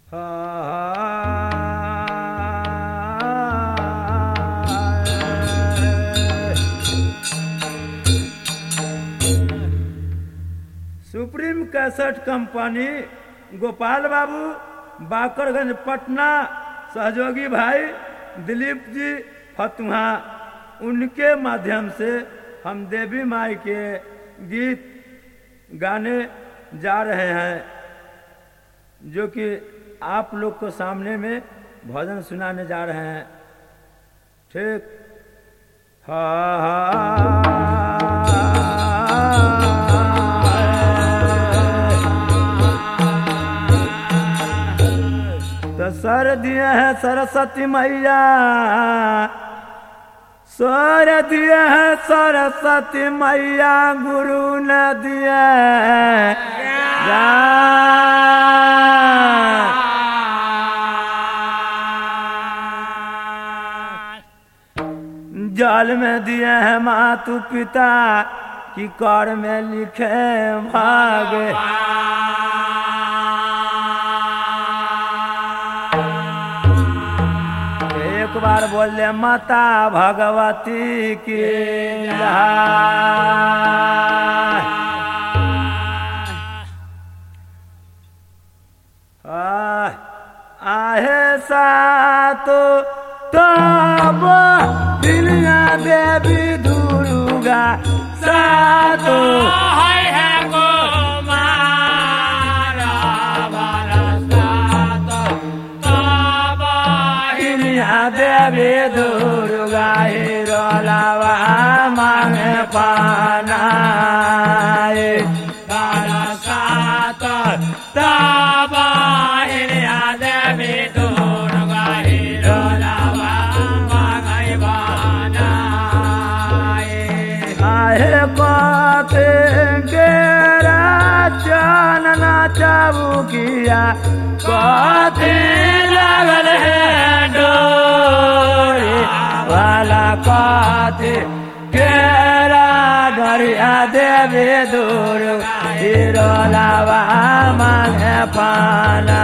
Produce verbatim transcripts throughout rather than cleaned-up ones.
Supreme cassette company, Gopal बाबू, बाकरगंज, पटना, सहयोगी भाई दिलीप जी फतुहा, उनके माध्यम से हम देवी माई के गीत गाने जा रहे हैं, जो कि आप लोग को सामने में भजन सुनाने जा रहे हैं। ठीक। हा तो सर दिए हैं सरस्वती मैया, सर दिए हैं सरस्वती मैया, गुरु ने दिए जल में दिए हैं मातु पिता, कि कर में लिखे भाग। एक बार बोले माता भगवती की आहे सातो तब दुनिया देवी दुर्गा सातो है है को मारा बरसातो तब दुनिया देवी दुर्गा हीरो लावा मांगे पाना बरसातो तब दुनिया देवी दुर्गा हीरो लावा मांगे पाना आहे पाते गेरा चानना चाबुकिया पाते लगल है डोरी वाला पाते गेरा डरिया देवी दुर्गा हीरो लावा मांगे पाना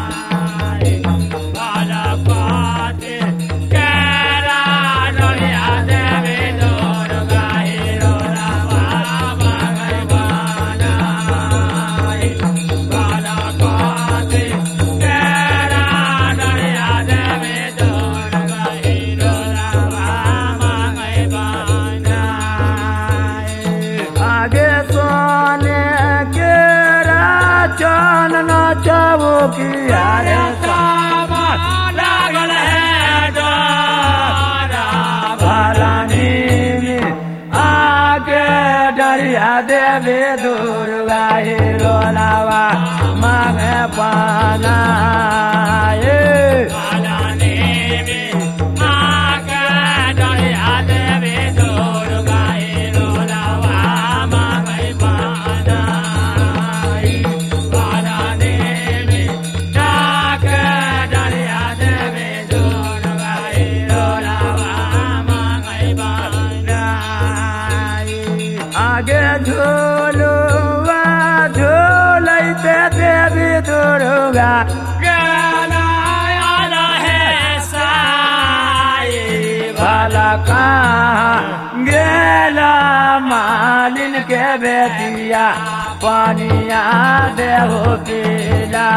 चाबुकिया रे सामा लागल है डोरा भलानी आगे डरिया देवी दुर्गा हीरो लावा मांगे पाना भलानी आगे डरिया देवी दुर्गा हीरो लावा मांगे पाना आगे झूलुआ झूलते देवी दुर्गा गाना आना है साई भला कहाँ गेला मालिन के बेटिया, पानिया देहो पीला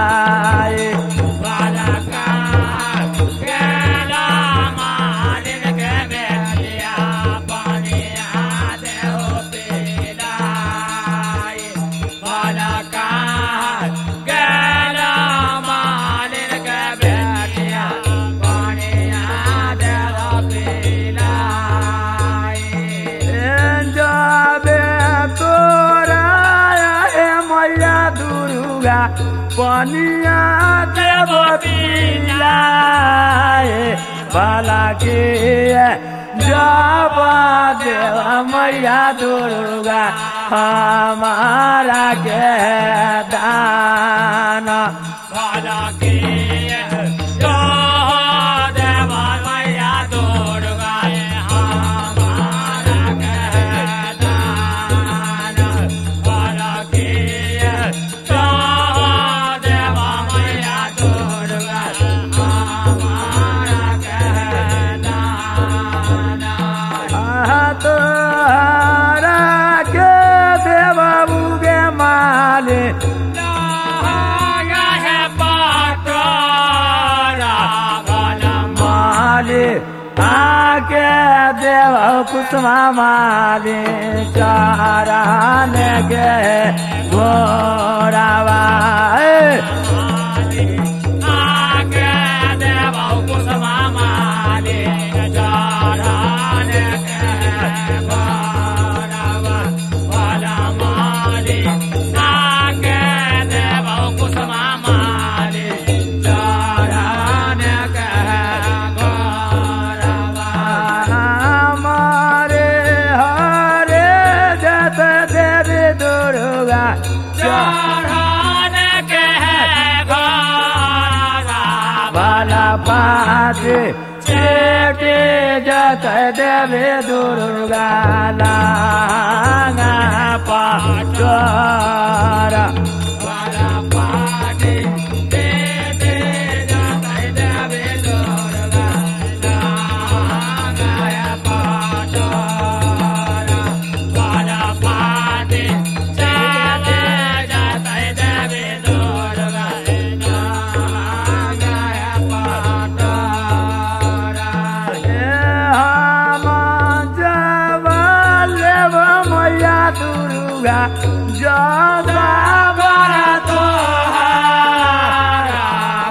भला कहाँ गेला मालिन के बेटिया, पानिया देहो पीला भला कहाँ गेला मालिन के बेटिया, पानिया देहो पीला जाबे तोरा हे मैया दुर्गा, पानिया देहो पीला भला के जाबा देवा मैया दुर्गा, हमारा के दाना भला के देवा मैया दुर्गा हमारा के दान भला के देवा मैया के देव कुसुमा माली चरण के घोरावा आके देव कुसुमा माली चरण के घोरावा वाला माली आके देव कुसुमा माली चरण के घोरावा हमारे हरे जत देवी दुर्गा चरण के घोरावा बाला पाते चेटे जत देवी दुर्गा लांगा पाचरा वाला पाटे दे दे जाता देवे दुर्गा गाया पाटोरा वाला पाटे चले जाता देवे दुर्गा गाया पाटोरा हम जब लेब मैया दुर्गा जगा बड़ा तोहारा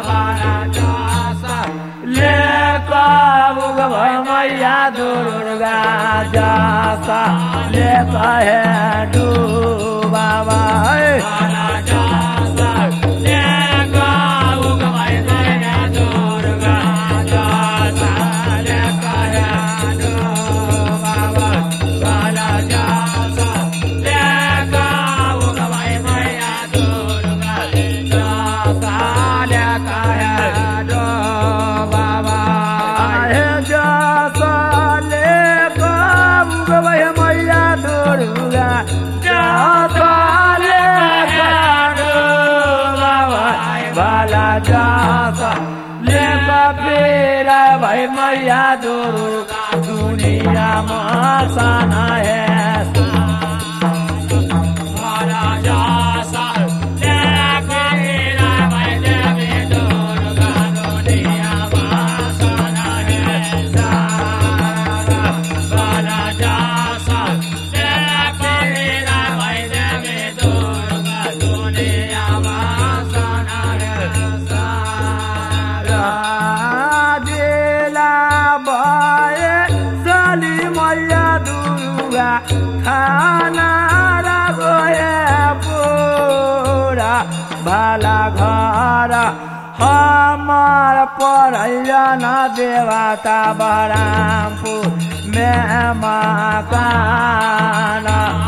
ले कब मैया दुर्गा जासा ले कहे डूबावा भाई मैया दुर्गा दुनिया मसाना है खाना रगोए पूरा भला घर हमार परैया देवता बरामपुर में मकान